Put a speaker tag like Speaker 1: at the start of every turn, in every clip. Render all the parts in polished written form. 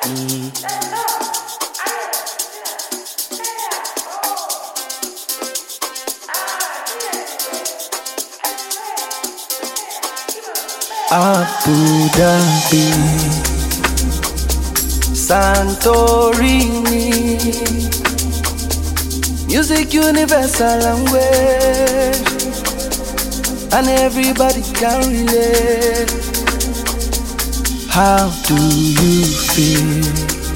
Speaker 1: Abu Dhabi, Santorini, music universal language, and everybody can relate. How do you feel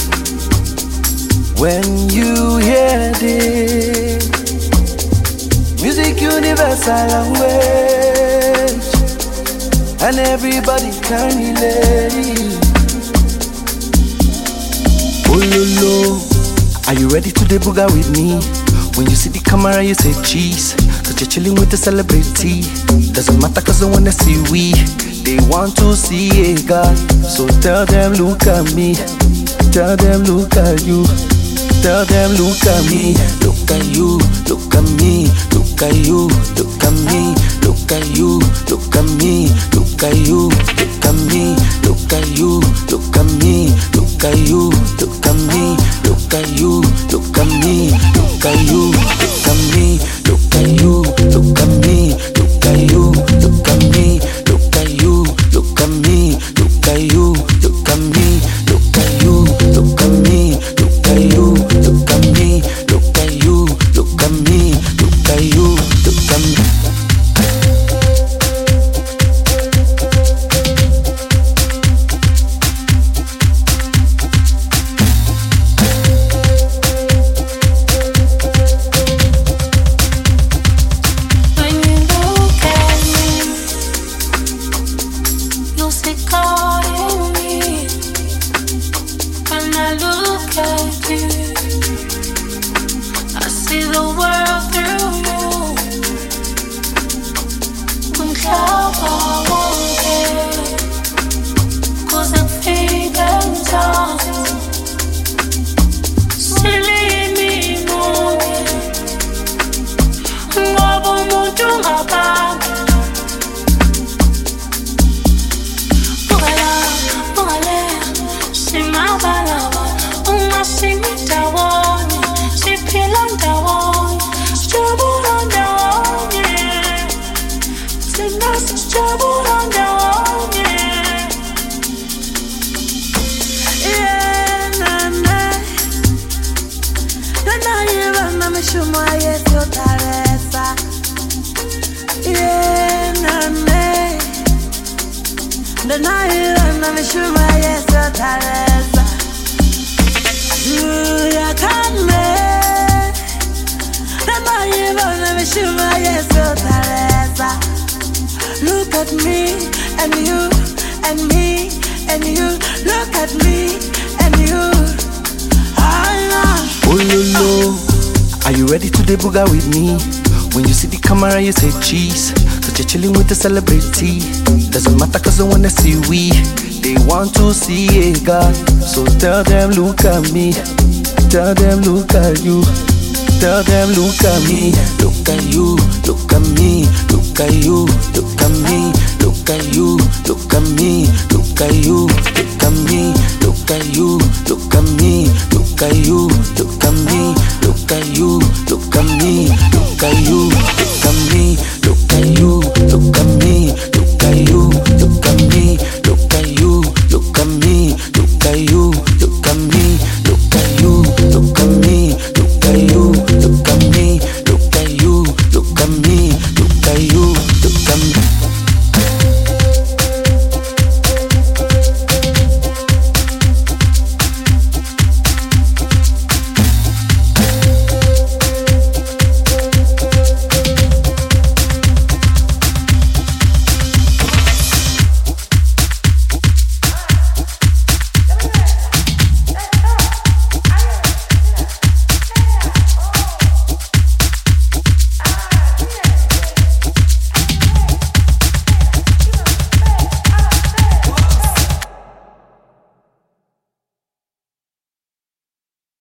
Speaker 1: when you hear this? Music universal language, and everybody can relate. Oh lolo, are you ready to debugger with me? When you see the camera you say cheese, cause you're chilling with the celebrity. Doesn't matter cause they wanna see we, they want to see a God. So tell them look at me, tell them look at you, tell them look at me. Look at you, look at me, look at you, look at me, look at you, look at me, look at you, look at me, look at you, look at me, look at you, look at me, look at you, look at me, look at you, look at me, look at you, look at me, look at you, look at me, look at you, look at me, look at you, look at me, look at you, look at me, look at you, look at me, look at you, look at me, look at you, look at me. Look at me and you and me and you. Look at me and you. Oh lolo, are you ready to debugger with me? When you see the camera you say cheese, cause you're chilling with the celebrity. Doesn't matter cause they wanna see we, they want to see a God. So tell them look at me, tell them look at you, tell them look at me, look at you, look at me, look at you, look at me, look at you, look at me, look at you, look at me, look at you, look at me, look at you, look at me, look at you, look at me, look at you, look at me, look at you, look at me,